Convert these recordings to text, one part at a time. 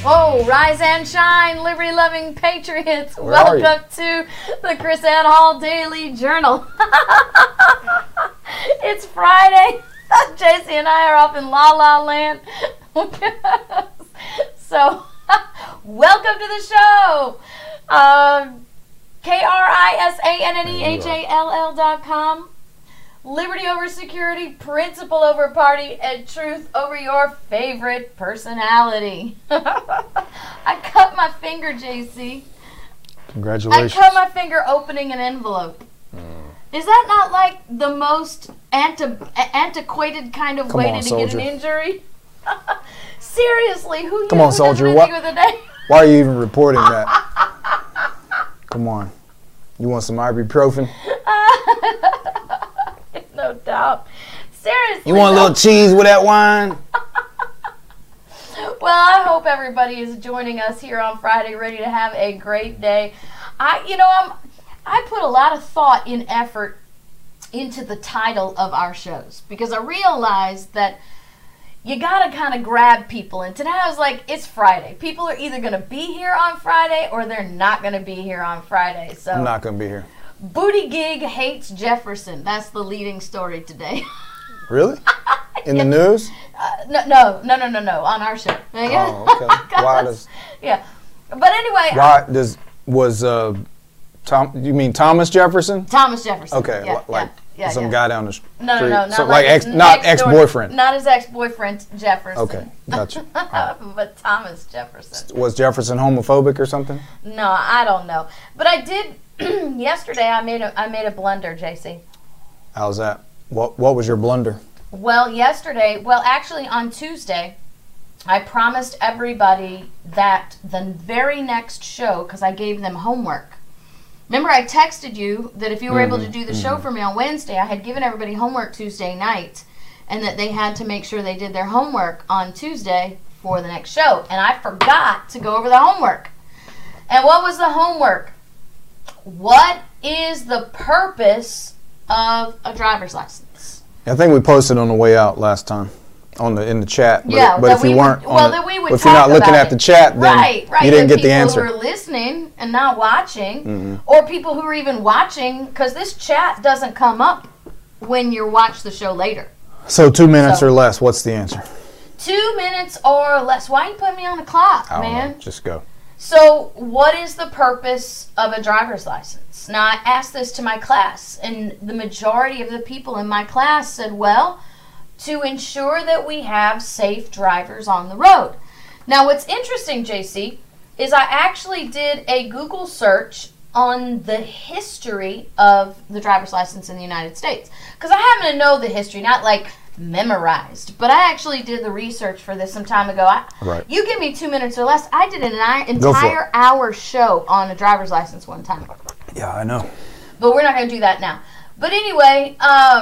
Oh, rise and shine, liberty-loving patriots. Where are you? Welcome to the Chris Ann Hall Daily Journal. It's Friday. JC and I are off in La La Land. So, welcome to the show. KRISANNEHALL.com. Liberty over security, principle over party, and truth over your favorite personality. I cut my finger, JC. Congratulations. I cut my finger opening an envelope. Is that not like the most antiquated kind of way to get an injury? Seriously, who Come on, uses soldier. an injury with a day? Why are you even reporting that? Come on. You want some ibuprofen? No doubt. Seriously. You want a little cheese with that wine? Well, I hope everybody is joining us here on Friday, ready to have a great day. I put a lot of thought and effort into the title of our shows because I realized that you got to kind of grab people. And today I was like, it's Friday. People are either going to be here on Friday or they're not going to be here on Friday. So I'm not going to be here. Buttigieg hates Jefferson. That's the leading story today. Really? In the news? No. On our show. Oh, okay. Why does? Yeah. But anyway. Why you mean Thomas Jefferson? Thomas Jefferson. Okay, some guy down the street. No, not so like not ex-boyfriend. Not his ex-boyfriend, Jefferson. Okay, gotcha. But Thomas Jefferson. Was Jefferson homophobic or something? No, I don't know. But I did yesterday. I made a blunder, JC. How's that? What was your blunder? Well, actually on Tuesday, I promised everybody that the very next show, because I gave them homework. Remember, I texted you that if you were able to do the show for me on Wednesday, I had given everybody homework Tuesday night, and that they had to make sure they did their homework on Tuesday for the next show. And I forgot to go over the homework. And what was the homework? What is the purpose of a driver's license? I think we posted on the way out last time in the chat. But, yeah, but if you weren't, if you're not looking at the chat, then right. you didn't get the People answer. who are listening and not watching, or people who are even watching, because this chat doesn't come up when you watch the show later. So 2 minutes or less. What's the answer? 2 minutes or less. Why you put me on the clock, I don't man? know. Just go. So, what is the purpose of a driver's license? Now, I asked this to my class, and the majority of the people in my class said, well, to ensure that we have safe drivers on the road. Now, what's interesting, JC, is I actually did a Google search on the history of the driver's license in the United States. Because I happen to know the history, not like memorized, but I actually did the research for this some time ago. Right. You give me 2 minutes or less, I did an entire hour show on a driver's license one time. Yeah, I know. But we're not going to do that now. But anyway,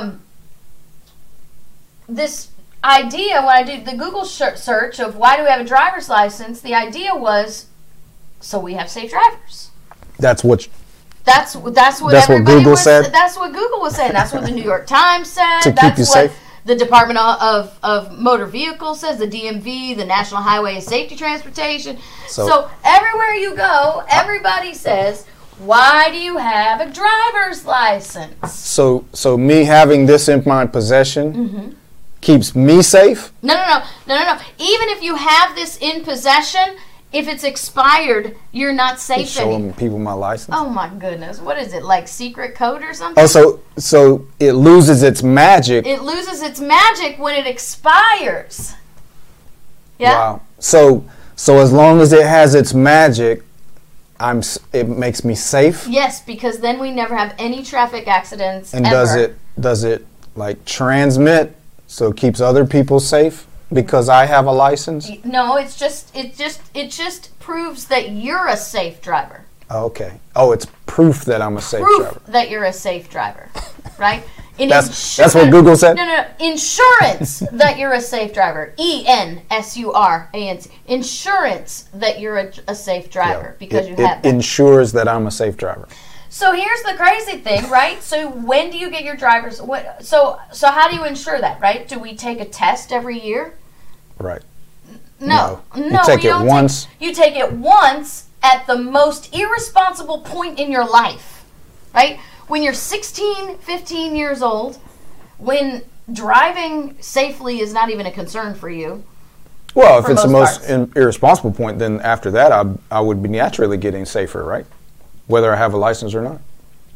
this idea, when I did the Google search of why do we have a driver's license, the idea was so we have safe drivers. That's what Google said? That's what Google was saying. That's what the New York Times said. To keep you safe? The Department of Motor Vehicles says, the DMV, the National Highway and Safety Transportation. So everywhere you go, everybody says, why do you have a driver's license? So me having this in my possession keeps me safe? No. Even if you have this in possession, if it's expired, you're not safe anymore. Showing people my license? Oh my goodness. What is it, like secret code or something? Oh, so it loses its magic. It loses its magic when it expires. Yeah? Wow. So as long as it has its magic, it makes me safe? Yes, because then we never have any traffic accidents and ever. does it like transmit so it keeps other people safe? Because I have a license? No, it just proves that you're a safe driver. Okay. Oh, it's proof that I'm a safe driver. Proof that you're a safe driver, right? That's what Google said? No. Insurance that you're a safe driver. ENSURANCE. Insurance that you're a safe driver because you have that. It ensures that I'm a safe driver. So here's the crazy thing, right? So when do you get your driver's? So how do you ensure that, right? Do we take a test every year? Right. No. You take it once. You take it once at the most irresponsible point in your life, right? When you're 16, 15 years old, when driving safely is not even a concern for you. Well, if it's the most irresponsible point, then after that, I would be naturally getting safer, right? Whether I have a license or not.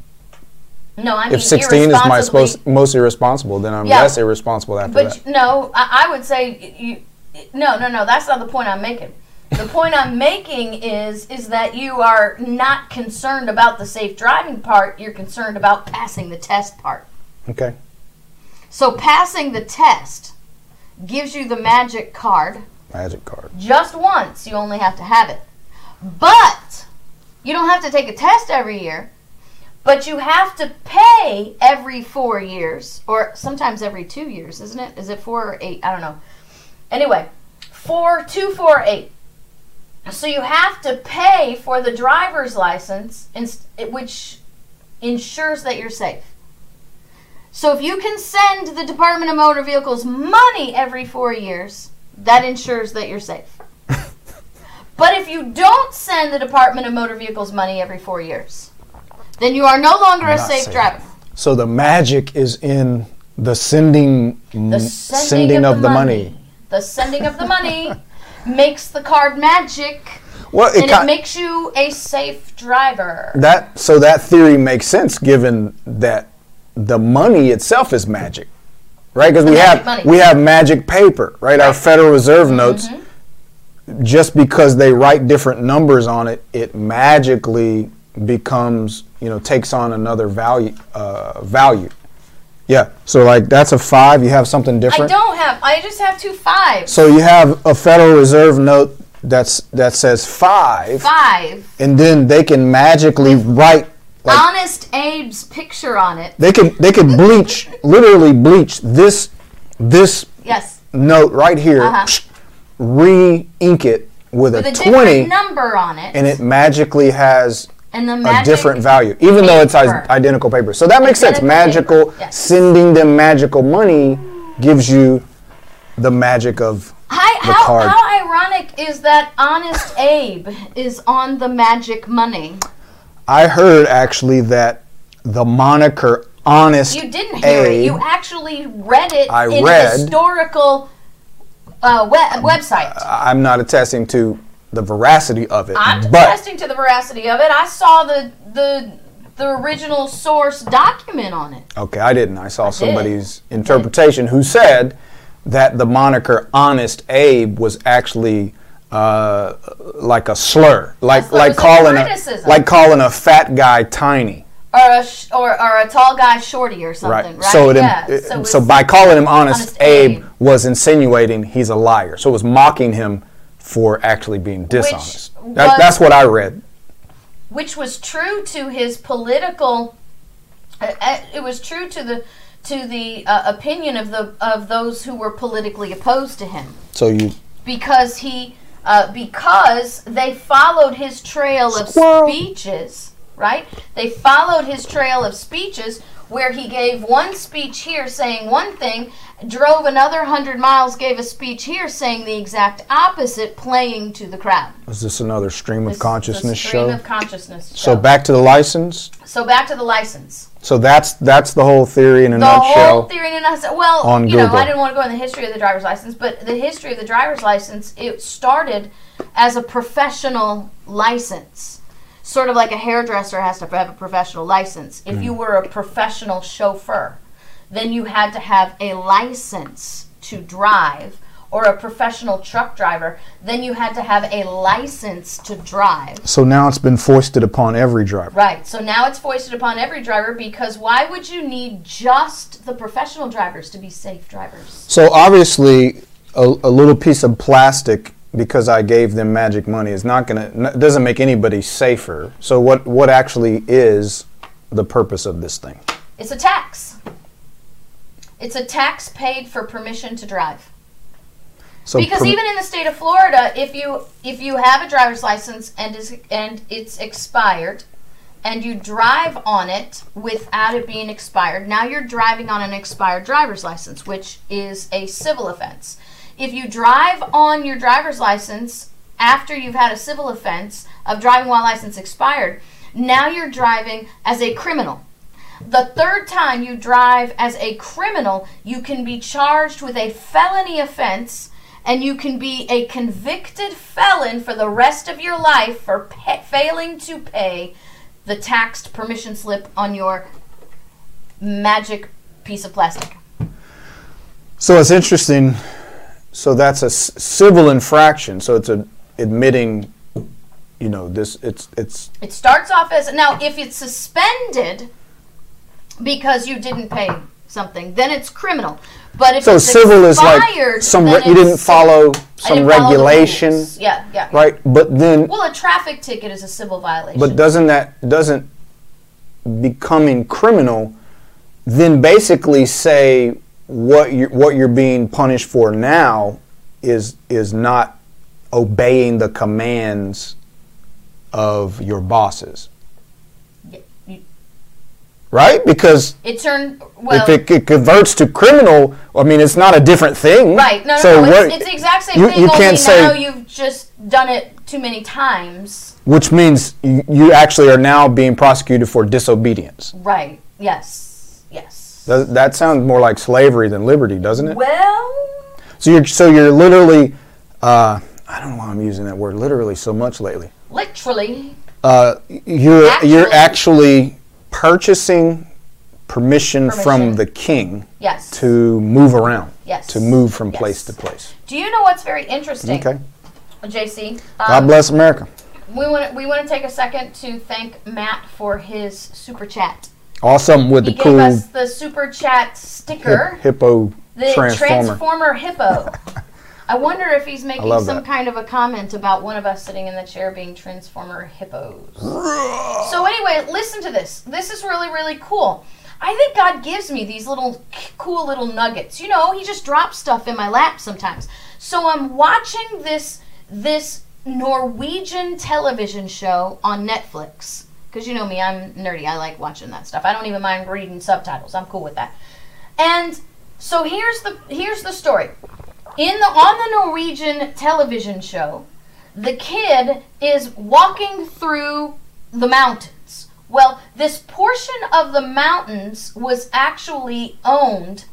No, I mean, if 16 is my most irresponsible, then I'm less irresponsible after that. But no, I would say no. That's not the point I'm making. The point I'm making is that you are not concerned about the safe driving part. You're concerned about passing the test part. Okay. So passing the test gives you the magic card. Magic card. Just once. You only have to have it. But you don't have to take a test every year. But you have to pay every 4 years, or sometimes every 2 years, isn't it? Is it 4 or 8? I don't know. Anyway, 2, 4, 8. So you have to pay for the driver's license, which ensures that you're safe. So if you can send the Department of Motor Vehicles money every 4 years, that ensures that you're safe. But if you don't send the Department of Motor Vehicles money every 4 years, then you are no longer a safe driver. So the magic is in the sending of the money. The sending of the money makes the card magic, it makes you a safe driver. So that theory makes sense, given that the money itself is magic, right? Because we have magic paper, right? Our Federal Reserve notes. Just because they write different numbers on it, it magically becomes, takes on another value. Yeah. So like that's a 5. You have something different. I just have 2 5s. So you have a Federal Reserve note that says 5. 5. And then they can magically write Honest Abe's picture on it. They could literally bleach this note right here, re-ink it with a 20 different number on it, and it magically has a different value, even though it's identical paper. So that makes sense. Sending them magical money gives you the magic of the card. How ironic is that Honest Abe is on the magic money? I heard actually that the moniker Honest Abe... You didn't hear it. You actually read it in a historical website. I'm not attesting to the veracity of it. I'm attesting to the veracity of it. I saw the original source document on it. Okay, I didn't. I saw somebody's interpretation who said that the moniker Honest Abe was actually like a slur, like calling a fat guy tiny, or a tall guy shorty or something, right? So by calling him Honest Abe was insinuating he's a liar. So it was mocking him for actually being dishonest. That's what I read. Which was true to his political. It was true to the opinion of those who were politically opposed to him. Because they followed his trail of speeches, right? They followed his trail of speeches where he gave one speech here saying one thing, drove another 100 miles, gave a speech here saying the exact opposite, playing to the crowd. Is this another stream of consciousness show? Stream of consciousness show. So back to the license? So back to the license. So that's the whole theory in a nutshell. The whole theory in a nutshell. Well, I didn't want to go in the history of the driver's license, but the history of the driver's license, it started as a professional license. Sort of like a hairdresser has to have a professional license. If you were a professional chauffeur, then you had to have a license to drive, or a professional truck driver, then you had to have a license to drive. So now it's been foisted upon every driver. Right. So now it's foisted upon every driver, because why would you need just the professional drivers to be safe drivers? So obviously a little piece of plastic, because I gave them magic money, is doesn't make anybody safer. So what actually is the purpose of this thing? It's a tax. It's a tax paid for permission to drive. So because even in the state of Florida, if you have a driver's license and it's expired, and you drive on it without it being expired, now you're driving on an expired driver's license, which is a civil offense. if you drive on your driver's license after you've had a civil offense of driving while license expired, now you're driving as a criminal. The third time you drive as a criminal, you can be charged with a felony offense, and you can be a convicted felon for the rest of your life for failing to pay the taxed permission slip on your magic piece of plastic. So it's interesting. So that's a civil infraction. So it's admitting, this. It starts off as, now if it's suspended because you didn't pay something, then it's criminal. But if it's civil expired, is like you didn't follow some regulation. Yeah. Right, but then. Well, a traffic ticket is a civil violation. But doesn't becoming criminal then basically say what you're being punished for now is not obeying the commands of your bosses? Right? Because if it converts to criminal, I mean, it's not a different thing. Right. No, it's the exact same thing, only now you've just done it too many times. Which means you actually are now being prosecuted for disobedience. Right. Yes. That sounds more like slavery than liberty, doesn't it? Well. So you're literally, I don't know why I'm using that word literally so much lately. Literally. You're actually purchasing permission from the king. Yes. To move around. Yes. To move from place to place. Do you know what's very interesting? Okay. JC. God bless America. We want to take a second to thank Matt for his super chat. Awesome with the cool. He gave us the super chat sticker. Hippo the transformer. Transformer hippo. I wonder if he's making some kind of a comment about one of us sitting in the chair being Transformer hippos. So anyway, listen to this. This is really, really cool. I think God gives me these little cool little nuggets. He just drops stuff in my lap sometimes. So I'm watching this Norwegian television show on Netflix. Because you know me, I'm nerdy. I like watching that stuff. I don't even mind reading subtitles. I'm cool with that. And so here's the story. On the Norwegian television show, the kid is walking through the mountains. Well, this portion of the mountains was actually owned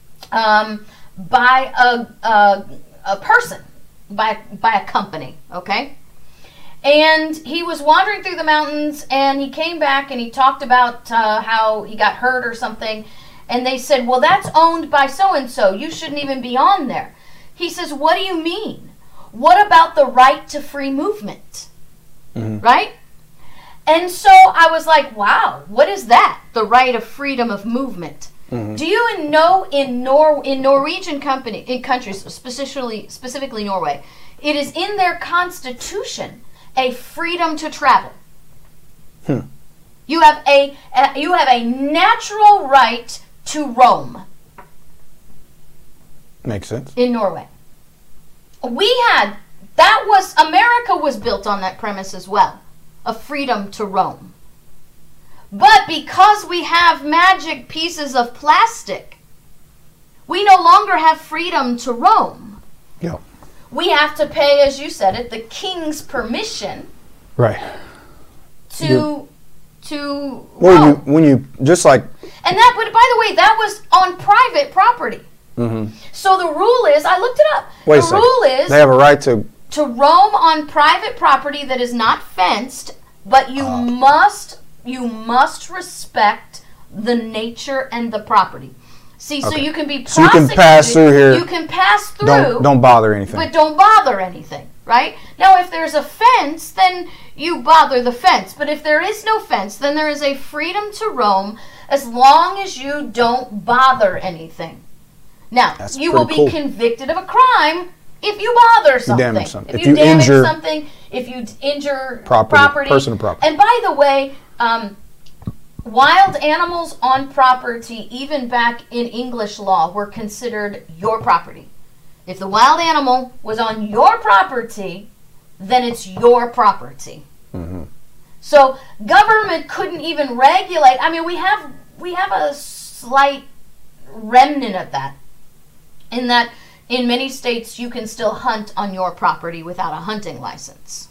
by a person, by a company, okay? And he was wandering through the mountains, and he came back, and he talked about how he got hurt or something. And they said, well, that's owned by so-and-so. You shouldn't even be on there. He says, what do you mean? What about the right to free movement? Mm-hmm. Right? And so I was like, wow, what is that? The right of freedom of movement. Mm-hmm. Do you know in Norwegian countries, specifically Norway, it is in their constitution a freedom to travel. You have a natural right to roam. Makes sense. In Norway. America was built on that premise as well, a freedom to roam. But because we have magic pieces of plastic, we no longer have freedom to roam. Yeah. We have to pay, as you said it, the king's permission. Right. To well, when you just like. And that, but by the way, that was on private property. Mm-hmm. So the rule is, I looked it up. Wait a second. Rule is they have a right to roam on private property that is not fenced, but you must respect the nature and the property. See, okay. So you can be prosecuted. So you can pass through here. You can pass through. Don't bother anything. But don't bother anything, right? Now, if there's a fence, then you bother the fence. But if there is no fence, then there is a freedom to roam as long as you don't bother anything. Now, you will be convicted of a crime if you bother something. You damage something. If you damage something, if you injure property. Personal property. And by the way, wild animals on property, even back in English law, were considered your property. If the wild animal was on your property, then it's your property. Mm-hmm. So government couldn't even regulate. I mean, we have a slight remnant of that, in that in many states, you can still hunt on your property without a hunting license.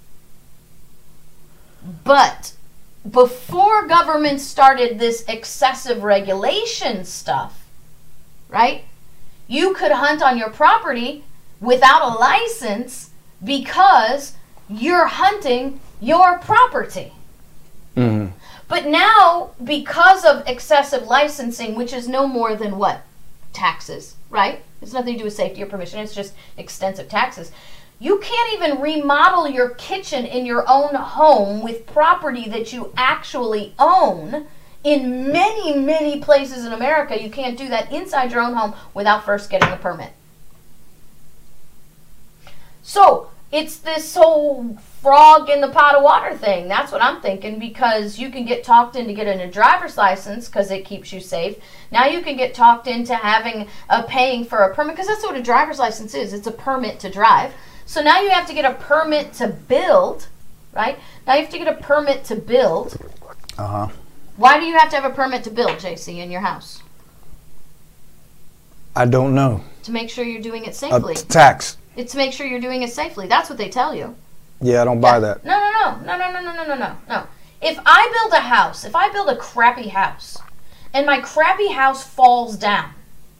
But before government started this excessive regulation stuff, right? You could hunt on your property without a license because you're hunting your property. Mm-hmm. But now, because of excessive licensing, which is no more than what? Taxes, right? It's nothing to do with safety or permission. It's just extensive taxes. You can't even remodel your kitchen in your own home with property that you actually own. In many, many places in America, you can't do that inside your own home without first getting a permit. So, it's this whole frog in the pot of water thing. That's what I'm thinking, because you can get talked into getting a driver's license because it keeps you safe. Now you can get talked into paying for a permit, because that's what a driver's license is. It's a permit to drive. So now you have to get a permit to build, right? Now you have to get a permit to build. Uh-huh. Why do you have to have a permit to build, JC, in your house? I don't know. To make sure you're doing it safely. Tax. It's to make sure you're doing it safely. That's what they tell you. Yeah, I don't buy that. No. If I build a house, if I build a crappy house, and my crappy house falls down,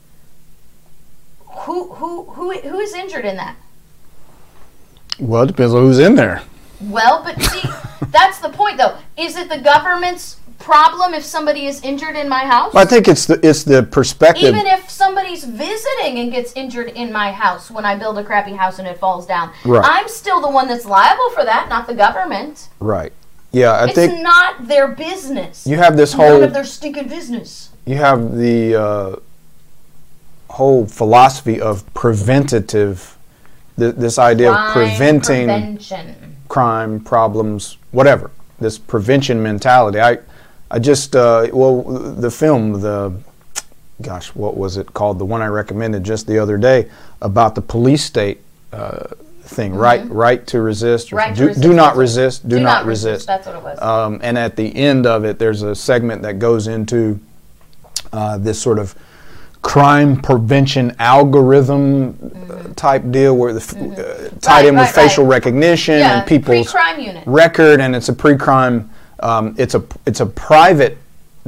who is injured in that? Well, it depends on who's in there. Well, but see, that's the point, though. Is it the government's problem if somebody is injured in my house? Well, I think it's the perspective. Even if somebody's visiting and gets injured in my house when I build a crappy house and it falls down, right. I'm still the one that's liable for that, not the government. Right. Yeah, It's not their business. You have this None of their stinking business. You have the whole philosophy of preventative. This idea of preventing crime, problems, whatever. This prevention mentality. I just, the film, what was it called? The one I recommended just the other day about the police state thing, mm-hmm. right to resist. Do not resist. Do not resist. That's what it was. And at the end of it, there's a segment that goes into this sort of crime prevention algorithm mm-hmm. type deal where tied in with facial recognition and people's pre-crime unit record, and it's a pre-crime. It's a private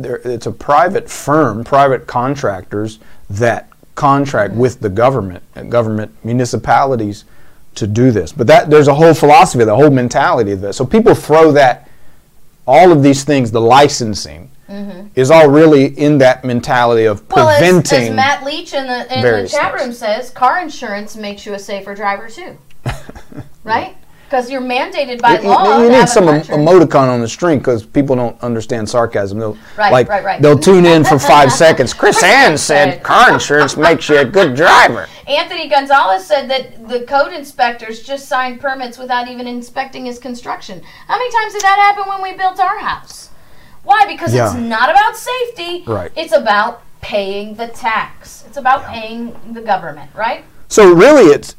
firm, private contractors that contract mm-hmm. with the government municipalities to do this. But there's a whole philosophy, the whole mentality of this. So people throw all of these things, the licensing. Mm-hmm. is all really in that mentality of preventing. As Matt Leach in the chat room says, car insurance makes you a safer driver too, right? Because you're mandated by law. You need some emoticon on the string because people don't understand sarcasm. They'll, right. They'll tune in for 5 seconds. Chris Ann said car insurance makes you a good driver. Anthony Gonzalez said that the code inspectors just signed permits without even inspecting his construction. How many times did that happen when we built our house? Why? Because it's not about safety. Right. It's about paying the tax. It's about paying the government, right? So really, it's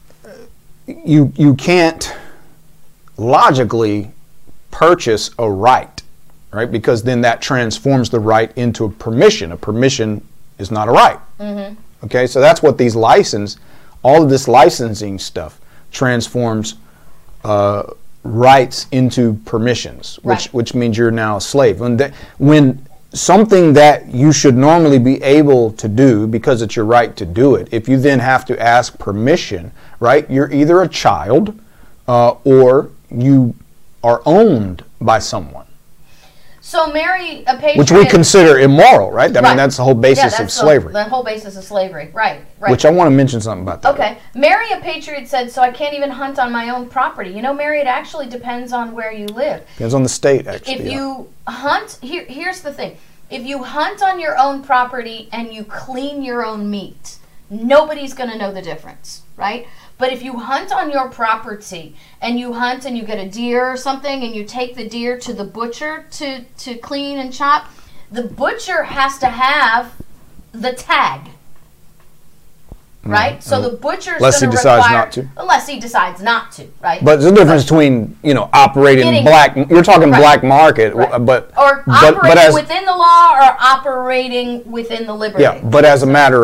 you can't logically purchase a right, because then that transforms the right into a permission. A permission is not a right. Mm-hmm. Okay, so that's what all of this licensing stuff transforms rights into permissions, which means you're now a slave. When something that you should normally be able to do because it's your right to do it, if you then have to ask permission, you're either a child or you are owned by someone. So marry a patriot, which we consider immoral, right? I mean, that's the whole basis of slavery. The whole basis of slavery, right. Which I want to mention something about that. Okay. Marry a patriot said, so I can't even hunt on my own property. Mary, it actually depends on where you live. Depends on the state, actually. If you hunt, here's the thing. If you hunt on your own property and you clean your own meat, nobody's going to know the difference, right? But if you hunt on your property and you hunt and you get a deer or something and you take the deer to the butcher to clean and chop, the butcher has to have the tag, right? So the butcher's going to require... Unless he decides not to, right? But there's a difference between, operating you're talking black market, but... Or operating within the law or operating within the liberty. Yeah, but as a matter of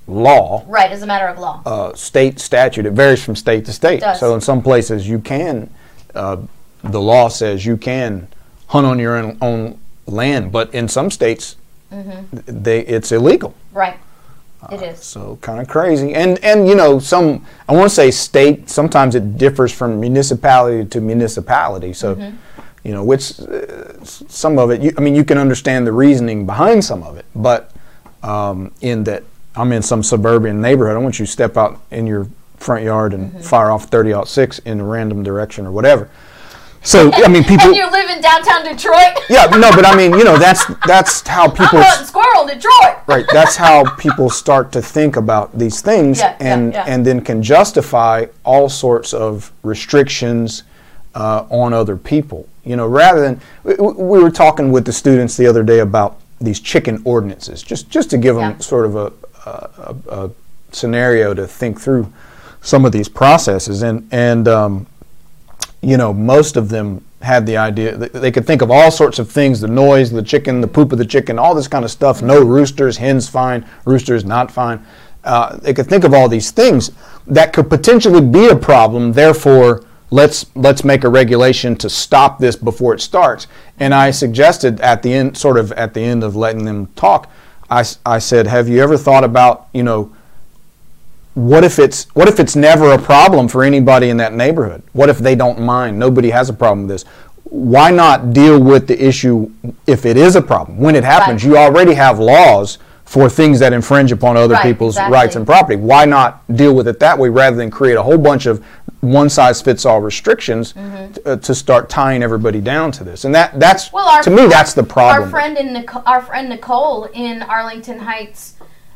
law. Right, as a matter of law. State statute. It varies from state to state. So in some places you can, the law says you can hunt on your own land, but in some states, it's illegal. Right. It is. So kind of crazy. And you know, I want to say state, sometimes it differs from municipality to municipality. So, you know, which some of it, you can understand the reasoning behind some of it, but in that I'm in some suburban neighborhood, I want you to step out in your front yard and fire off 30-06 in a random direction or whatever. So people. And you live in downtown Detroit. Yeah, no, but that's how people. I'm hunting squirrel in Detroit. Right, that's how people start to think about these things, and then can justify all sorts of restrictions on other people. You know, rather than we were talking with the students the other day about these chicken ordinances, just to give them sort of a scenario to think through some of these processes, and you know, most of them had the idea that they could think of all sorts of things: the noise, the chicken, the poop of the chicken, all this kind of stuff. No roosters, hens fine, roosters not fine. They could think of all these things that could potentially be a problem. Therefore, let's make a regulation to stop this before it starts. And I suggested at the end of letting them talk, I said, have you ever thought about, you know, what if it's never a problem for anybody in that neighborhood? What if they don't mind? Nobody has a problem with this. Why not deal with the issue if it is a problem? When it happens, you already have laws for things that infringe upon other people's rights and property. Why not deal with it that way rather than create a whole bunch of one-size-fits-all restrictions to start tying everybody down to this? And that's to me, that's the problem. Our friend Nicole in Arlington Heights,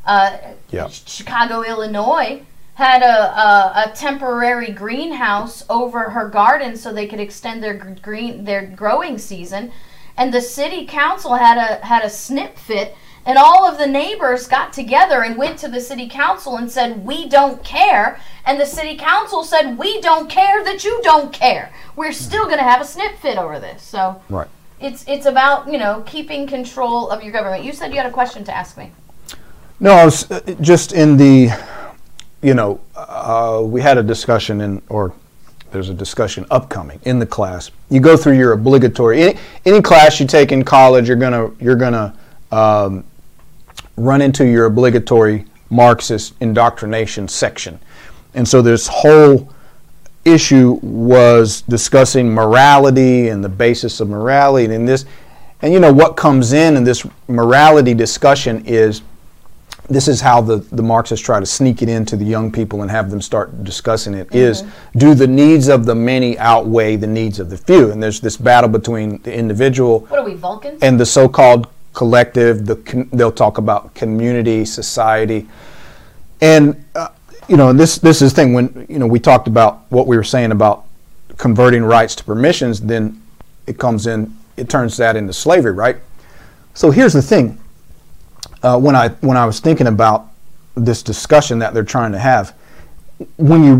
Chicago, Illinois, had a temporary greenhouse over her garden so they could extend their growing season, and the city council had a snip fit, and all of the neighbors got together and went to the city council and said, we don't care, and the city council said, we don't care that you don't care. We're still going to have a snip fit over this. So it's about, you know, keeping control of your government. You said you had a question to ask me. No, I was just in the, you know, we had a discussion there's a discussion upcoming in the class. You go through your obligatory, any class you take in college, you're gonna run into your obligatory Marxist indoctrination section. And so this whole issue was discussing morality and the basis of morality and this, and you know what comes in this morality discussion is, this is how the Marxists try to sneak it into the young people and have them start discussing it, is do the needs of the many outweigh the needs of the few? And there's this battle between the individual, what are we, Vulcans? And the so-called collective. They'll talk about community, society. And you know, this is the thing, when, you know, we talked about what we were saying about converting rights to permissions, then it turns that into slavery, right? So here's the thing. When I was thinking about this discussion that they're trying to have, when you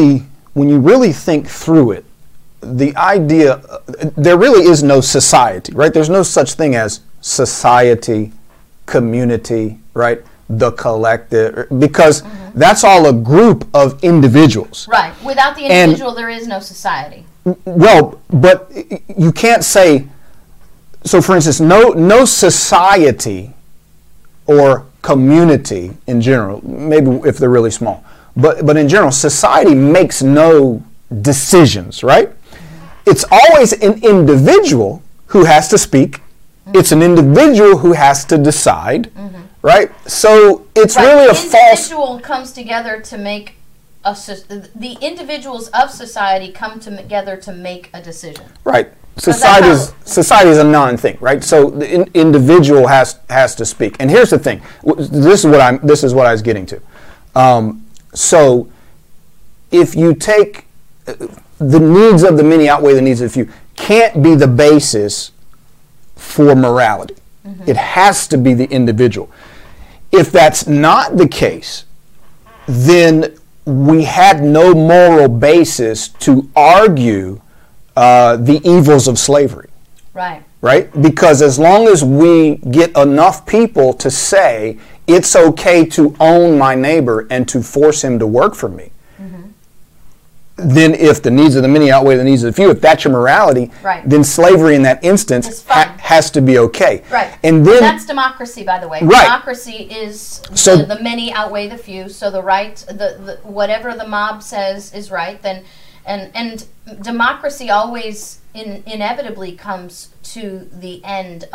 really think through it, the idea, there really is no society, right? There's no such thing as society, community, right? The collective, because that's all a group of individuals. Right. Without the individual, there is no society. Well, but you can't say, so for instance, no society or community in general, maybe if they're really small, but in general, society makes no decisions, right? It's always an individual who has to speak. It's an individual who has to decide, right? So it's really a false... The individual comes together to make the individuals of society come together to make a decision. Right. Society is a non-thing, right? So the individual has to speak. And here's the thing. This is what I was getting to. So if you take the needs of the many outweigh the needs of the few, can't be the basis for morality. It has to be the individual. If that's not the case, then we had no moral basis to argue the evils of slavery. Right. Right? Because as long as we get enough people to say it's okay to own my neighbor and to force him to work for me, then if the needs of the many outweigh the needs of the few, if that's your morality, then slavery in that instance has to be okay. Right. And then that's democracy, by the way. Right. Democracy is the many outweigh the few. So the right, the whatever the mob says is right. Then, and democracy always inevitably comes to the end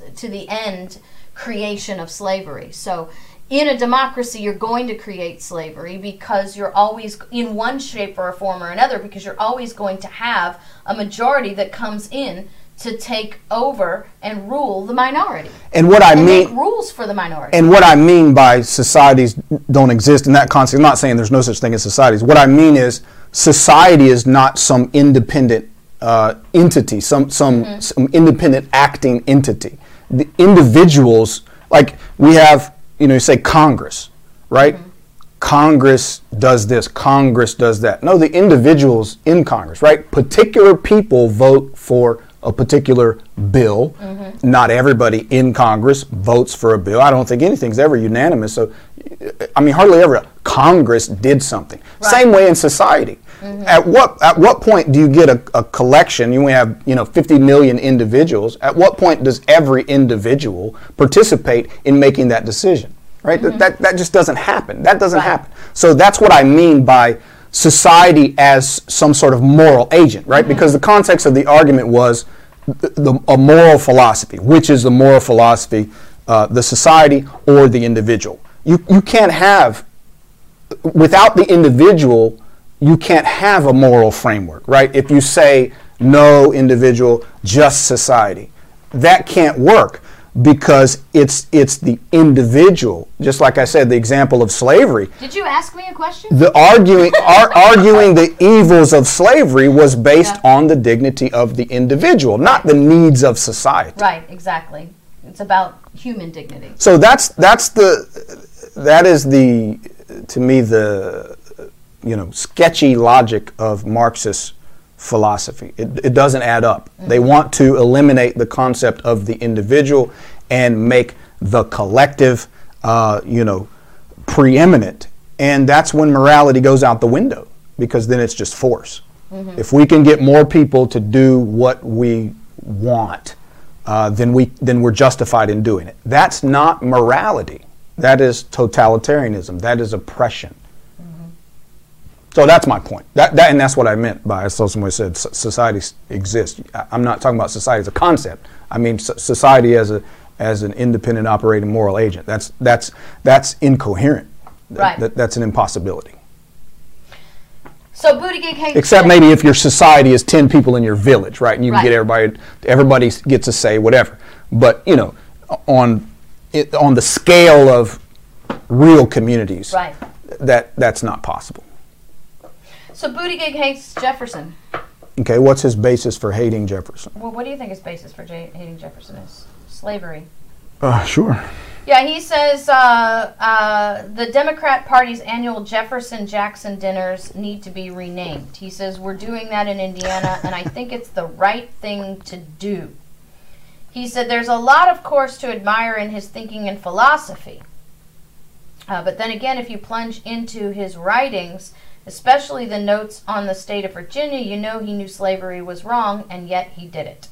creation of slavery. So in a democracy, you're going to create slavery because you're always, in one shape or a form or another, because you're always going to have a majority that comes in to take over and rule the minority. And what I mean, make rules for the minority. And what I mean by societies don't exist in that concept, I'm not saying there's no such thing as societies. What I mean is society is not some independent entity, some independent acting entity. The individuals, like we have, you say Congress, right? Congress does this, Congress does that. No, the individuals in Congress, right? Particular people vote for a particular bill. Not everybody in Congress votes for a bill. I don't think anything's ever unanimous. So, I mean, hardly ever. Congress did something. Right. Same way in society. At what point do you get a collection? You only have 50 million individuals. At what point does every individual participate in making that decision? Right? That just doesn't happen. That doesn't happen. So that's what I mean by society as some sort of moral agent, right? Because the context of the argument was a moral philosophy. Which is the moral philosophy? The society or the individual? You can't have, without the individual, you can't have a moral framework, right? If you say no individual, just society, that can't work because it's the individual. Just like I said, the example of slavery. Did you ask me a question? Arguing the evils of slavery was based on the dignity of the individual, not the needs of society. Right, exactly. It's about human dignity. So that is to me the sketchy logic of Marxist philosophy. It doesn't add up. They want to eliminate the concept of the individual and make the collective, preeminent. And that's when morality goes out the window, because then it's just force. If we can get more people to do what we want, then we're justified in doing it. That's not morality. That is totalitarianism. That is oppression. So that's my point. And that's what I meant by, as somebody said, society exists. I'm not talking about society as a concept. I mean society as an independent operating moral agent. That's incoherent. Right. That's an impossibility. So Buttigieg hates. Except maybe if your society is 10 people in your village, right? And you can get everybody gets a say, whatever. But on the scale of real communities, that's not possible. So Buttigieg hates Jefferson. Okay, what's his basis for hating Jefferson? Well, what do you think his basis for hating Jefferson is? Slavery. Sure. Yeah, he says the Democrat Party's annual Jefferson-Jackson dinners need to be renamed. He says, we're doing that in Indiana, and I think it's the right thing to do. He said, there's a lot, of course, to admire in his thinking and philosophy. But then again, if you plunge into his writings, especially the notes on the state of Virginia, you know he knew slavery was wrong, and yet he did it.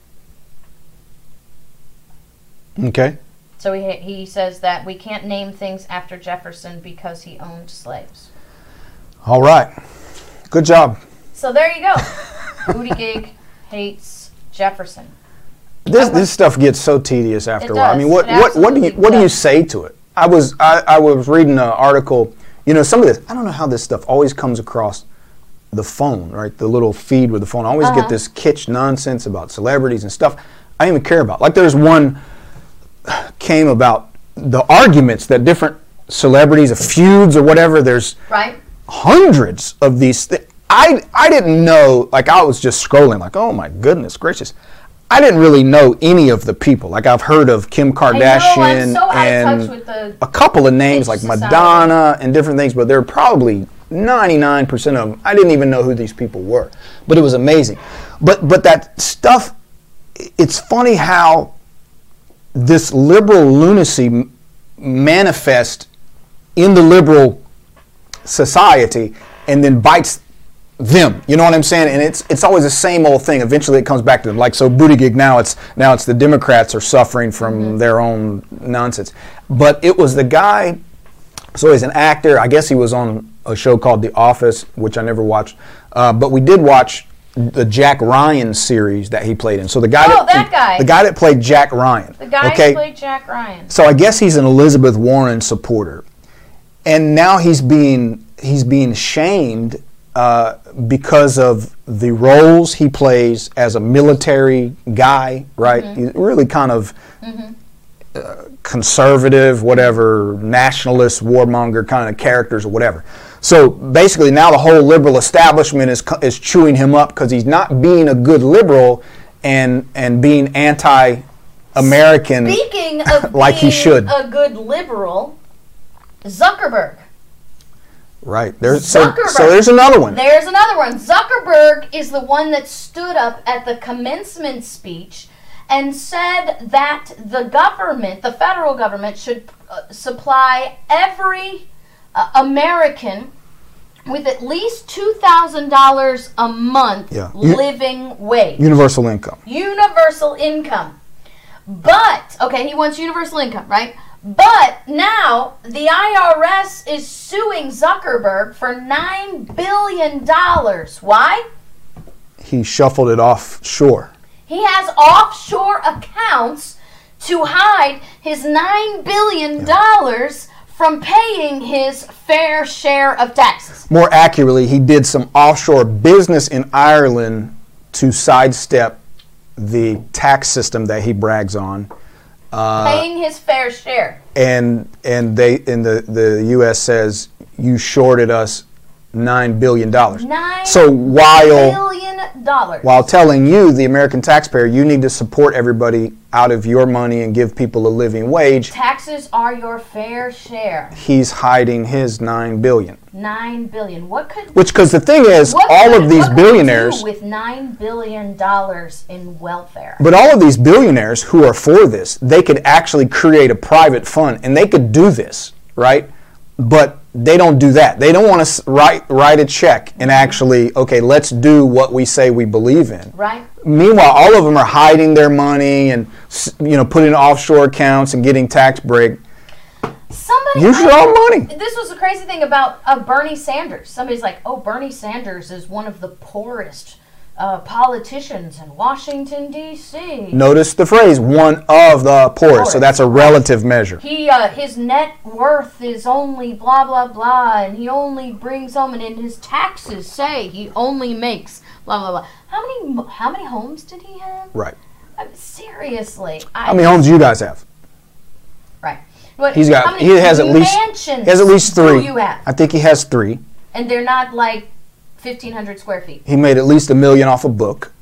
Okay. So he says that we can't name things after Jefferson because he owned slaves. All right. Good job. So there you go. Buttigieg hates Jefferson. This stuff gets so tedious after a while. I mean, what do you say to it? I was reading an article. Some of this, I don't know how this stuff always comes across the phone, right? The little feed with the phone. I always get this kitsch nonsense about celebrities and stuff I don't even care about. Like there's one came about the arguments that different celebrities, feuds or whatever, there's hundreds of these things. I didn't know, like I was just scrolling like, oh my goodness gracious. I didn't really know any of the people. Like I've heard of Kim Kardashian and a couple of names like Madonna and different things, but there are probably 99% of them. I didn't even know who these people were, but it was amazing. But that stuff, it's funny how this liberal lunacy manifest in the liberal society and then bites them. You know what I'm saying? And it's always the same old thing. Eventually it comes back to them. Like, so Buttigieg, now it's the Democrats are suffering from their own nonsense. But it was the guy, so he's an actor. I guess he was on a show called The Office, which I never watched. But we did watch the Jack Ryan series that he played in. So the guy the guy that played Jack Ryan. The guy who played Jack Ryan. So I guess he's an Elizabeth Warren supporter. And now he's being shamed because of the roles he plays as a military guy, right? He's really kind of conservative, whatever, nationalist, warmonger kind of characters or whatever. So basically now the whole liberal establishment is chewing him up because he's not being a good liberal and being anti-American Speaking of like he should. A good liberal, Zuckerberg. Right. So there's another one. There's another one. Zuckerberg is the one that stood up at the commencement speech and said that the government, the federal government, should supply every American with at least $2,000 a month living wage. Universal income. Universal income. But, okay, he wants universal income, right? But now the IRS is suing Zuckerberg for $9 billion. Why? He shuffled it offshore. He has offshore accounts to hide his $9 billion from paying his fair share of taxes. More accurately, he did some offshore business in Ireland to sidestep the tax system that he brags on. Paying his fair share. And the U.S. says you shorted us $9 billion. While telling you, the American taxpayer, you need to support everybody out of your money and give people a living wage. Taxes are your fair share. He's hiding his $9 billion. $9 billion. Because the thing is, all of these billionaires with $9 billion in welfare. But all of these billionaires who are for this, they could actually create a private fund, and they could do this, right? But they don't do that. They don't want to write a check and actually, okay, let's do what we say we believe in. Right. Meanwhile, all of them are hiding their money and putting in offshore accounts and getting tax break. Use your own money. This was the crazy thing about Bernie Sanders. Somebody's like, oh, Bernie Sanders is one of the poorest politicians in Washington, D.C. Notice the phrase, one of the poorest. So that's a relative measure. His net worth is only blah, blah, blah, and he only brings home, and in his taxes say he only makes blah, blah, blah. How many homes did he have? Right. Seriously. How many homes do you guys have? Right. He has at least 3. You have? I think he has 3. And they're not like 1,500 square feet. He made at least $1 million off a book,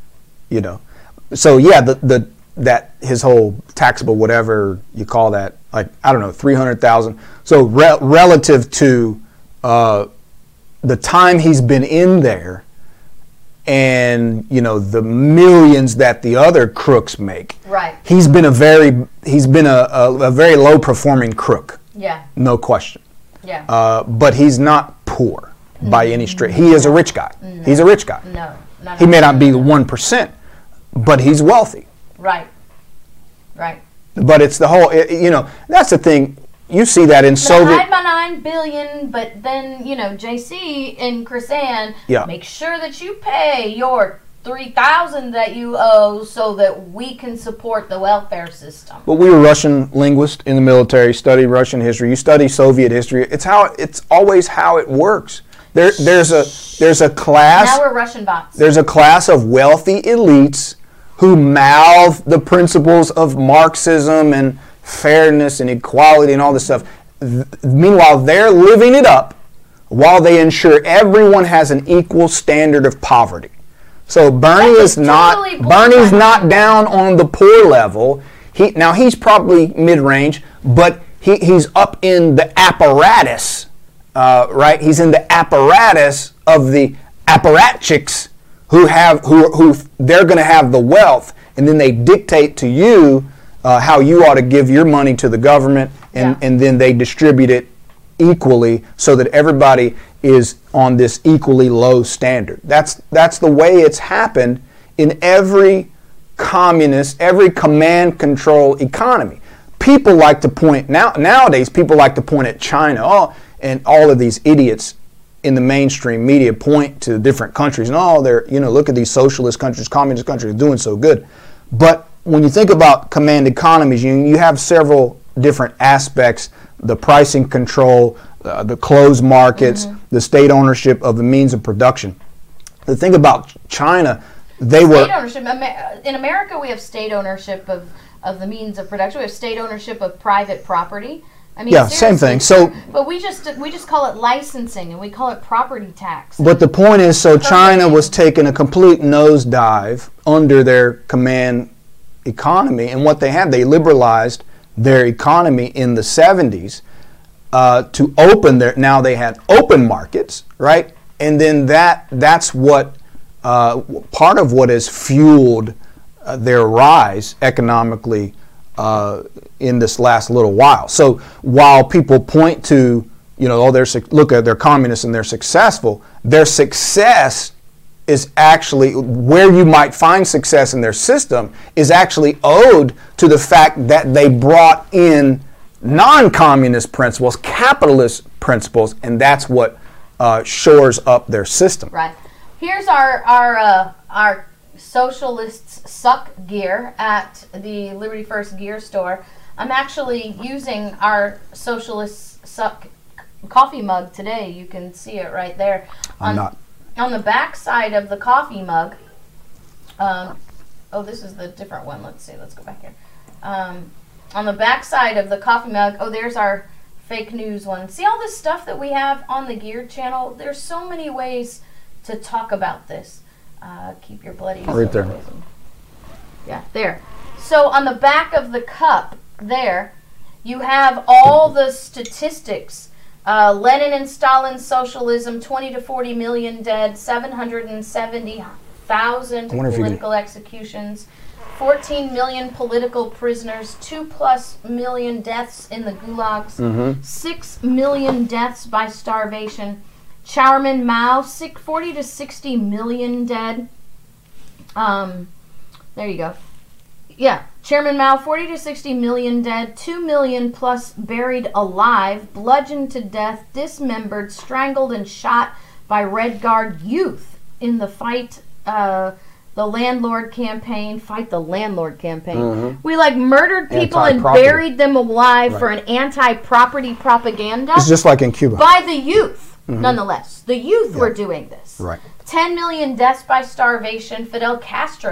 So yeah, that his whole taxable whatever you call that, like I don't know, 300,000. So relative to the time he's been in there, and the millions that the other crooks make. Right. He's been a very low performing crook. Yeah. No question. Yeah. But he's not poor by any stretch. He is a rich guy. No. He's a rich guy. No. He may not be the 1%, but he's wealthy. Right. Right. But it's the whole, that's the thing. You see that in Soviet. I hide my $9 billion, but then, JC and KrisAnne, make sure that you pay your $3,000 that you owe so that we can support the welfare system. Well, we were Russian linguists in the military, studied Russian history. You study Soviet history. It's always how it works. There's a class. Now we're Russian bots. There's a class of wealthy elites who mouth the principles of Marxism and fairness and equality and all this stuff. Meanwhile, they're living it up while they ensure everyone has an equal standard of poverty. So Bernie's not down on the poor level. He's probably mid-range, but he's up in the apparatus, right? He's in the apparatus of the apparatchiks who they're going to have the wealth, and then they dictate to you how you ought to give your money to the government and then they distribute it equally so that everybody is on this equally low standard. That's the way it's happened in every communist, every command control economy. People like to point nowadays people like to point at China, and all of these idiots in the mainstream media point to different countries and they're, look at these socialist countries, communist countries doing so good. But when you think about command economies, you have several different aspects: the pricing control, the closed markets, the state ownership of the means of production. The thing about China, state ownership. In America, we have state ownership of the means of production. We have state ownership of private property. I mean, same thing. So, but we just call it licensing, and we call it property tax. But the point is, China was taking a complete nosedive under their command economy, and what they liberalized their economy in the 70s to open now they had open markets, right? And then that's what part of what has fueled their rise economically in this last little while. So while people point to, look at they're communists and they're successful, their success is actually, where you might find success in their system, is actually owed to the fact that they brought in non-communist principles, capitalist principles, and that's what shores up their system. Right. Here's our socialists suck gear at the Liberty First gear store. I'm actually using our socialists suck coffee mug today. You can see it right there. I'm not. On the back side of the coffee mug, this is the different one. Let's see. Let's go back here. On the back side of the coffee mug, there's our fake news one. See all this stuff that we have on the Gear channel? There's so many ways to talk about this. Keep your bloody right there. Yeah, there. So on the back of the cup there, you have all the statistics. Lenin and Stalin's socialism, 20 to 40 million dead, 770,000 political executions, 14 million political prisoners, 2+ million deaths in the gulags, 6 million deaths by starvation. Chairman Mao, 40 to 60 million dead. There you go. Yeah, Chairman Mao, 40 to 60 million dead, 2 million plus buried alive, bludgeoned to death, dismembered, strangled, and shot by Red Guard youth in the fight, the landlord campaign. Fight the landlord campaign. We murdered people and buried them alive for an anti-property propaganda. It's just like in Cuba. By the youth, nonetheless. The youth were doing this. Right. 10 million deaths by starvation. Fidel Castro,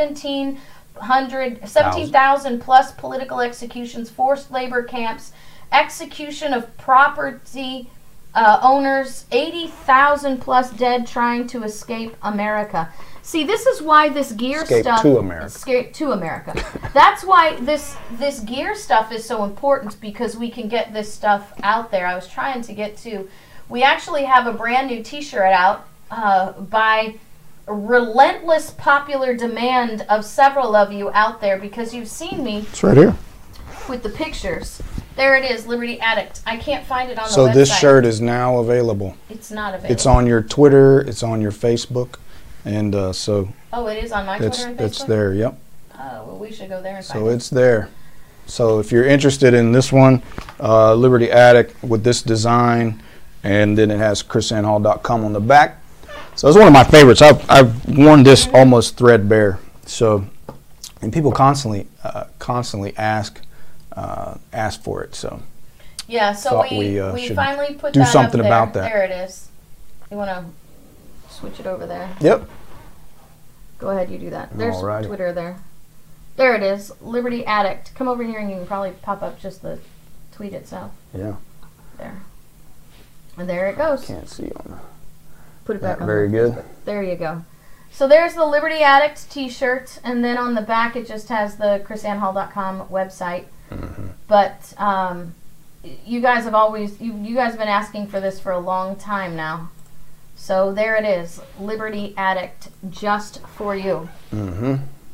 17,000 plus political executions, forced labor camps, execution of property owners, 80,000 plus dead trying to escape America. See, this is why this gear stuff to America. Escape to America. That's why this gear stuff is so important, because we can get this stuff out there. I was trying to get to. We actually have a brand new T-shirt out by relentless popular demand of several of you out there, because you've seen me. It's right here with the pictures. There it is, Liberty Addict. I can't find it on the website. So this shirt is now available. It's not available. It's on your Twitter. It's on your Facebook, and so. Oh, it is on my Twitter and Facebook? It's there. Yep. Oh, well, we should go there and find it. So it's there. So if you're interested in this one, Liberty Addict with this design, and then it has chrissandhall.com on the back. So it's one of my favorites. I've worn this almost threadbare. So, and people constantly ask for it. So yeah. So we finally put do that something up there. about that. There it is. You want to switch it over there? Yep. Go ahead, you do that. There's Alrighty. Twitter there. There it is, Liberty Addict. Come over here and you can probably pop up just the tweet itself. Yeah. There. And there it goes. Can't see on the. Put it back on. Very good. There you go. So there's the Liberty Addict T-shirt, and then on the back it just has the chrissandhall.com website. But you guys have always you guys have been asking for this for a long time now. So there it is, Liberty Addict, just for you. And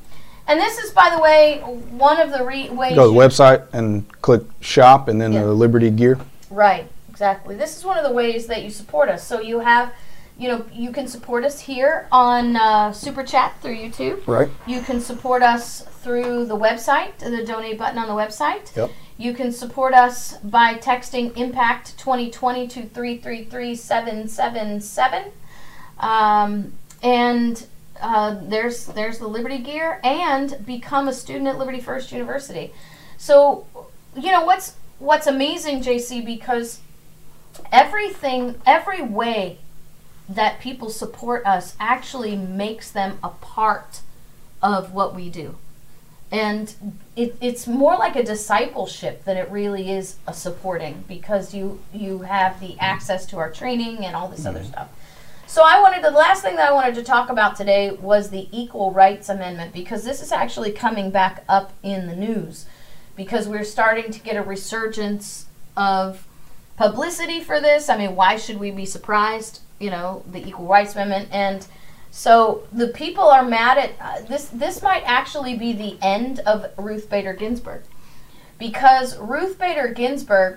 And this is, by the way, one of the ways. Go to the website and click shop, and then the Liberty Gear. Right, exactly. This is one of the ways that you support us. So you have, you can support us here on Super Chat through YouTube. Right. You can support us through the website, the donate button on the website. Yep. You can support us by texting IMPACT 2020 to 333777. There's the Liberty Gear, and become a student at Liberty First University. So, what's amazing, JC, because every way that people support us actually makes them a part of what we do. And it's more like a discipleship than it really is a supporting, because you have the access to our training and all this other stuff. So the last thing that I wanted to talk about today was the Equal Rights Amendment, because this is actually coming back up in the news, because we're starting to get a resurgence of publicity for this. I mean, why should we be surprised? The Equal Rights Amendment. And so the people are mad at this might actually be the end of Ruth Bader Ginsburg, because Ruth Bader Ginsburg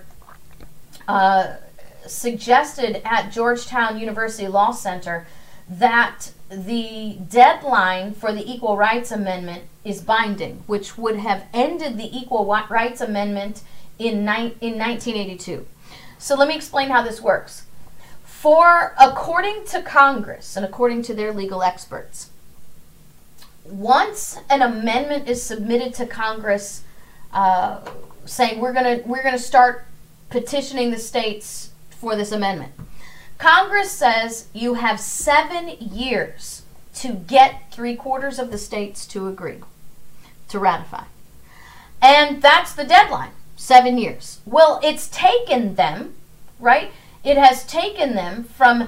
suggested at Georgetown University Law Center that the deadline for the Equal Rights Amendment is binding, which would have ended the Equal Rights Amendment in 1982. So let me explain how this works. According to Congress and according to their legal experts, once an amendment is submitted to Congress saying we're gonna start petitioning the states for this amendment, Congress says you have 7 years to get 3/4 of the states to agree, to ratify. And that's the deadline, 7 years. Well, it's taken them, right? It has taken them from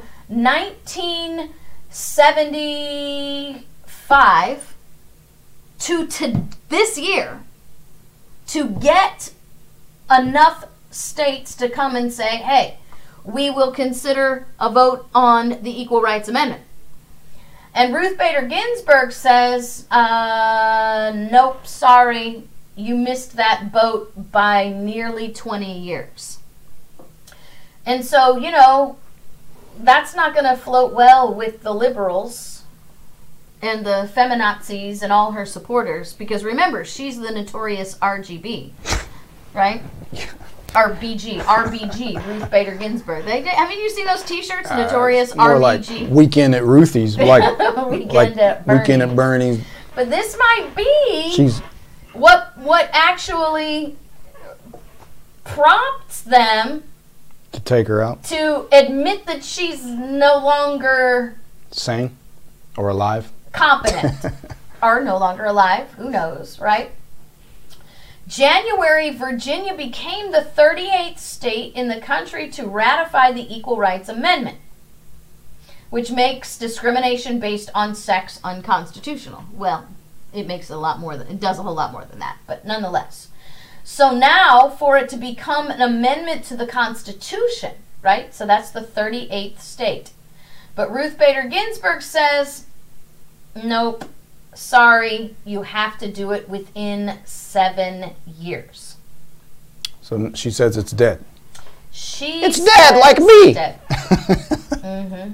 1975 to this year to get enough states to come and say, hey, we will consider a vote on the Equal Rights Amendment. And Ruth Bader Ginsburg says, nope, sorry, you missed that boat by nearly 20 years. And so, that's not going to float well with the liberals and the feminazis and all her supporters, because remember, she's the notorious RGB, right? Yeah. RBG, Ruth Bader Ginsburg. Haven't you seen those T-shirts? Notorious more RBG. Like Weekend at Ruthie's, like Weekend at Bernie's. But this might be what actually prompts them to take her out, to admit that she's no longer sane or alive, competent, or no longer alive. Who knows, right? January, Virginia became the 38th state in the country to ratify the Equal Rights Amendment, which makes discrimination based on sex unconstitutional. Well, it does a whole lot more than that, but nonetheless. So now, for it to become an amendment to the Constitution, right? So that's the 38th state. But Ruth Bader Ginsburg says, nope, sorry, you have to do it within 7 years. So she says it's dead. It's dead, like me. Dead. Mm-hmm.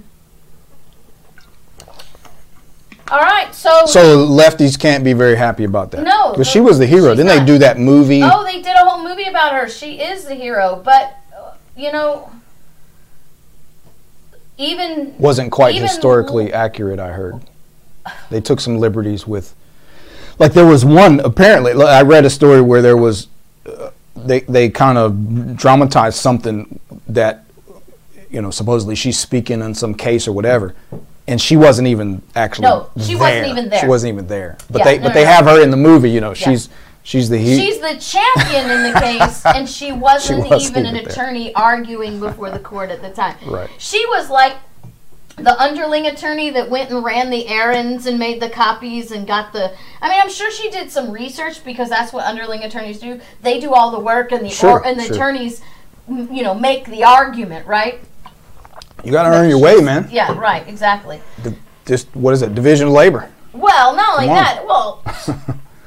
All right, so lefties can't be very happy about that. No, because she was the hero. Didn't they do that movie? Oh, they did a whole movie about her. She is the hero, but wasn't quite historically accurate. I heard they took some liberties with, like there was one apparently. I read a story where there was they kind of dramatized something that supposedly she's speaking in some case or whatever. And she wasn't even actually there. No, she wasn't even there. She wasn't even there. But they have her in the movie, she's the hero. She's the champion in the case, and she wasn't even an attorney arguing before the court at the time. Right. She was like the underling attorney that went and ran the errands and made the copies and got I'm sure she did some research, because that's what underling attorneys do. They do all the work, and the attorneys, make the argument, right? You got to earn your way, man. Yeah, right, exactly. What is it? Division of labor. Well, not only that. Well,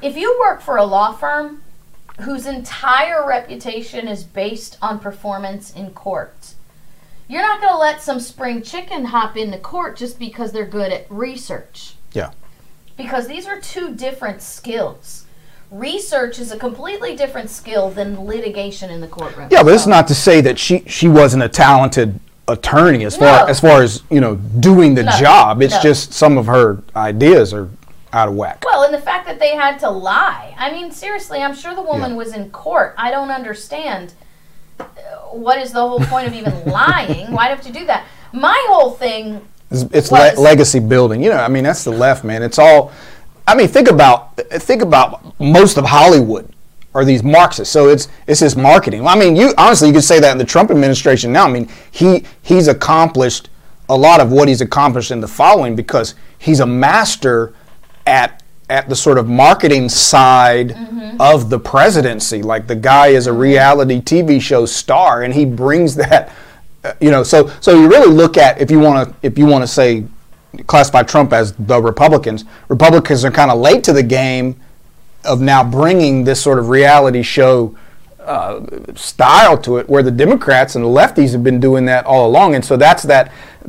if you work for a law firm whose entire reputation is based on performance in court, you're not going to let some spring chicken hop into court just because they're good at research. Yeah. Because these are two different skills. Research is a completely different skill than litigation in the courtroom. Yeah, but it's not to say that she wasn't a talented attorney as far as doing the job. It's just some of her ideas are out of whack. Well, and the fact that they had to lie. I mean, seriously, I'm sure the woman was in court. I don't understand. What is the whole point of even lying? Why do you have to do that? My whole thing it's legacy building. That's the left, man. It's all. Think about most of Hollywood are these Marxists. So it's this marketing. You could say that in the Trump administration now. He's accomplished a lot of what he's accomplished in the following because he's a master at the sort of marketing side of the presidency. Like the guy is a reality TV show star, and he brings that. So you really look at if you want to say classify Trump as the Republicans. Republicans are kind of late to the game of now bringing this sort of reality show style to it, where the Democrats and the lefties have been doing that all along. And so that's the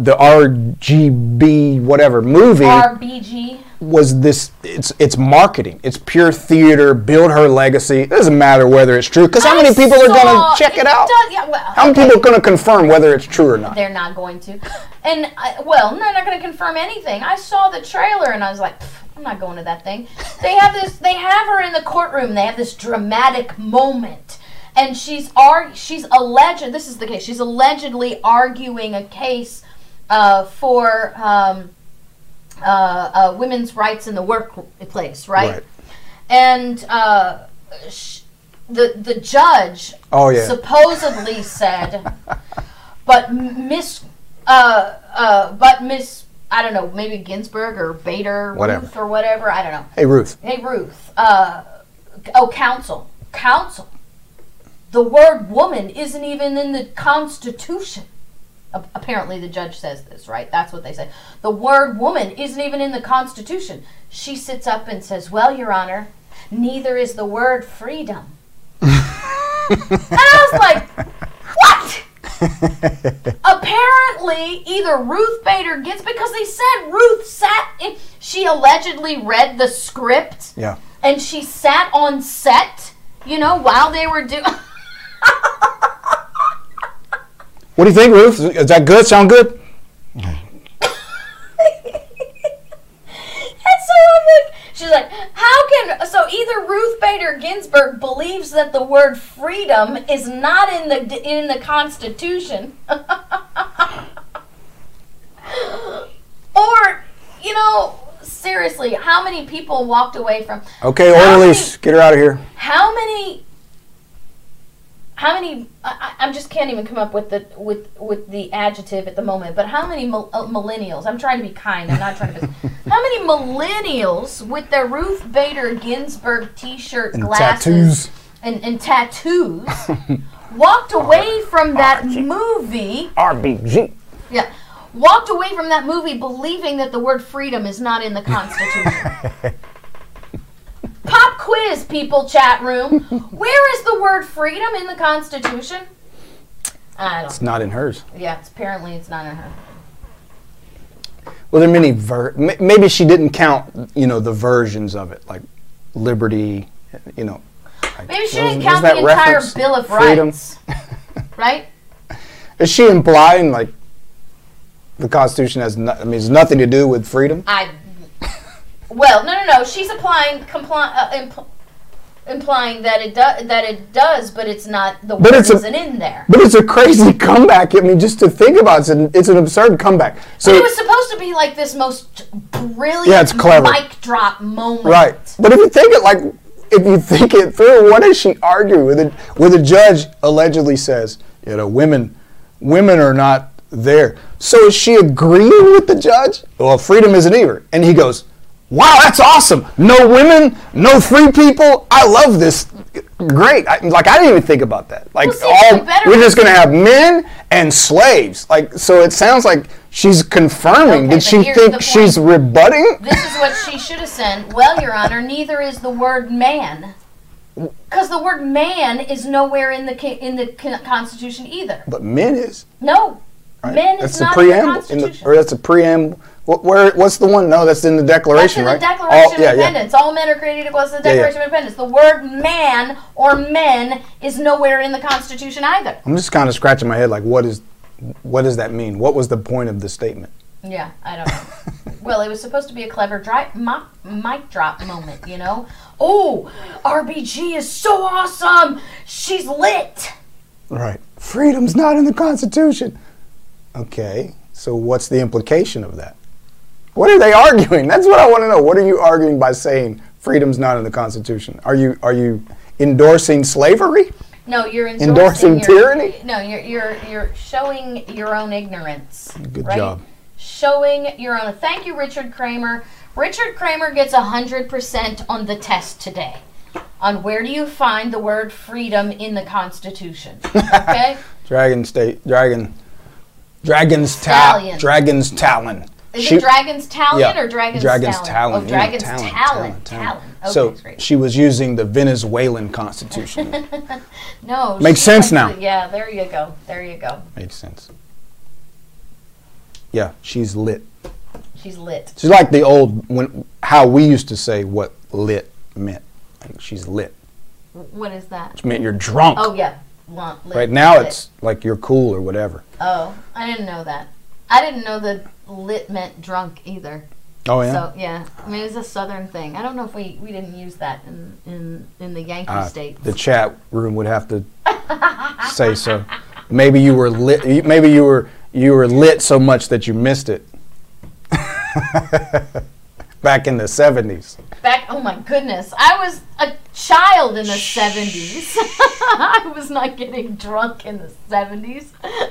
RGB whatever movie. RBG. Was this, it's marketing. It's pure theater, build her legacy. It doesn't matter whether it's true, because how many people are going to check it out? How many people are going to confirm whether it's true or not? They're not going to. And, they're not going to confirm anything. I saw the trailer and I was like, I'm not going to that thing. They have her in the courtroom. They have this dramatic moment. And she's alleged, this is the case, she's allegedly arguing a case for women's rights in the workplace, right? And the judge supposedly said, but Miss I don't know, maybe Ginsburg or Bader, whatever. Ruth or whatever, I don't know. Hey Ruth. Counsel. The word woman isn't even in the Constitution. Apparently the judge says this, right? That's what they say. The word woman isn't even in the Constitution. She sits up and says, well, Your Honor, neither is the word freedom. And I was like, what? Apparently, either Ruth Bader Ginsburg, because they said Ruth she allegedly read the script. Yeah. And she sat on set, while they were doing... What do you think, Ruth? Is that good? Sound good? And so I'm like, she's like, so either Ruth Bader Ginsburg believes that the word freedom is not in the Constitution, or, seriously, how many people walked away from... Okay, orderlies, get her out of here. How many I just can't even come up with the adjective at the moment, but how many millennials, I'm trying to be kind, I'm not trying to be, how many millennials with their Ruth Bader Ginsburg t-shirt, and glasses, and tattoos walked away from that movie, RBG. Yeah. Walked away from that movie believing that the word freedom is not in the Constitution. Pop quiz, people, chat room. Where is the word freedom in the Constitution? I don't know. It's not in hers. Yeah, apparently it's not in her. Well, there are many maybe she didn't count, the versions of it, like liberty, Like, maybe she didn't count the entire Bill of Rights. Right? Is she implying, like, the Constitution has nothing to do with freedom? Well, no. She's implying that it does, but it's not. The word isn't in there. But it's a crazy comeback. Just to think about it, it's an absurd comeback. So but it was supposed to be like this most brilliant it's clever. Mic drop moment. Right. But if you think it through, what is she arguing with? Where the judge allegedly says, women are not there. So is she agreeing with the judge? Well, freedom isn't either. And he goes, wow, that's awesome. No women, no free people. I love this. Great. I didn't even think about that. We're just going to have men and slaves. So it sounds like She's confirming. Did she think she's rebutting? This is what she should have said. Well, Your Honor, neither is the word man. Because the word man is nowhere in the Constitution either. But men is. No. Right? Men is not in the Constitution. Or that's a preamble. What's the one? No, that's in the Declaration, right? That's in the Declaration of Independence. All men are created equal. It's the Declaration of Independence. The word man or men is nowhere in the Constitution either. I'm just kind of scratching my head like, what does that mean? What was the point of the statement? Yeah, I don't know. Well, it was supposed to be a clever mic drop moment, you know? Oh, RBG is so awesome. She's lit. Right. Freedom's not in the Constitution. Okay, so what's the implication of that? What are they arguing? That's what I want to know. What are you arguing by saying freedom's not in the Constitution? Are you endorsing slavery? No, you're endorsing tyranny? No, you're showing your own ignorance. Good right? job. Showing your own. Thank you, Richard Kramer. Richard Kramer gets 100% on the test today. On where do you find the word freedom in the Constitution? Okay. Dragon's Talon. Is it Dragon's Talon or Dragon's Talon? Oh, Dragon's Talon. Okay, so great. She was using the Venezuelan Constitution. No. Makes sense now. Yeah, there you go. There you go. Makes sense. Yeah, she's lit. She's lit. She's like the old, how we used to say what lit meant. Like she's lit. What is that? It meant you're drunk. Oh, yeah. Lit, right now lit. It's like you're cool or whatever. Oh, I didn't know that. I didn't know that lit meant drunk either. Oh, yeah? So, yeah. I mean, it was a Southern thing. I don't know if we didn't use that in the Yankee states. The chat room would have to say so. Maybe you were lit. Maybe you were lit so much that you missed it. Back in the 70s. Oh my goodness. I was a child in the 70s. I was not getting drunk in the 70s.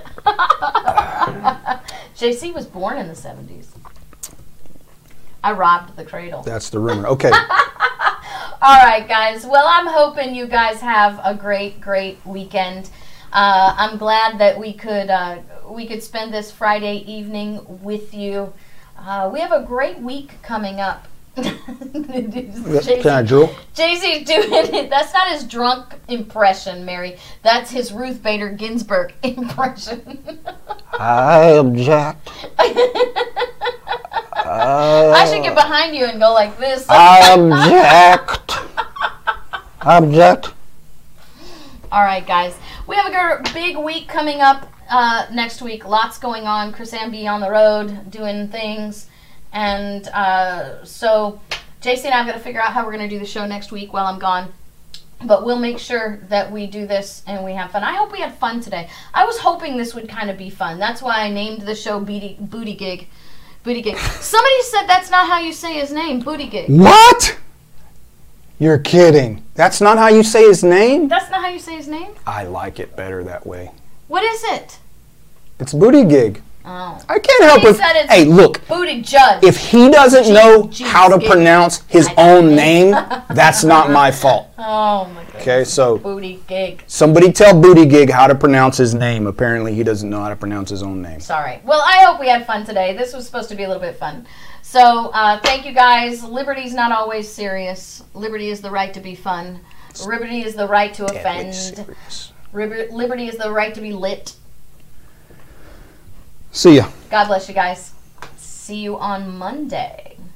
JC was born in the 70s. I robbed the cradle. That's the rumor. Okay. All right, guys. Well, I'm hoping you guys have a great, great weekend. I'm glad that we could spend this Friday evening with you. We have a great week coming up. Can I drool? JC's doing it. That's not his drunk impression, Mary. That's his Ruth Bader Ginsburg impression. I object. I should get behind you and go like this. I object. Object. All right, guys. We have a big week coming up next week. Lots going on. Chris Amby on the road doing things. And so JC and I have got to figure out how we're going to do the show next week while I'm gone. But we'll make sure that we do this and we have fun. I hope we had fun today. I was hoping this would kind of be fun. That's why I named the show Booty Gig. Booty Gig. Somebody said that's not how you say his name, Booty Gig. What? You're kidding. That's not how you say his name? That's not how you say his name? I like it better that way. What is it? It's Booty Gig. Oh. I can't help it. Hey, look. Booty Judge. If he doesn't know how to pronounce his own name, that's not my fault. Oh, my goodness. Okay, so. Booty Gig. Somebody tell Booty Gig how to pronounce his name. Apparently, he doesn't know how to pronounce his own name. Sorry. Well, I hope we had fun today. This was supposed to be a little bit fun. So, thank you guys. Liberty's not always serious. Liberty is the right to be fun. Liberty is the right to offend. Liberty is the right to be lit. See ya. God bless you guys. See you on Monday.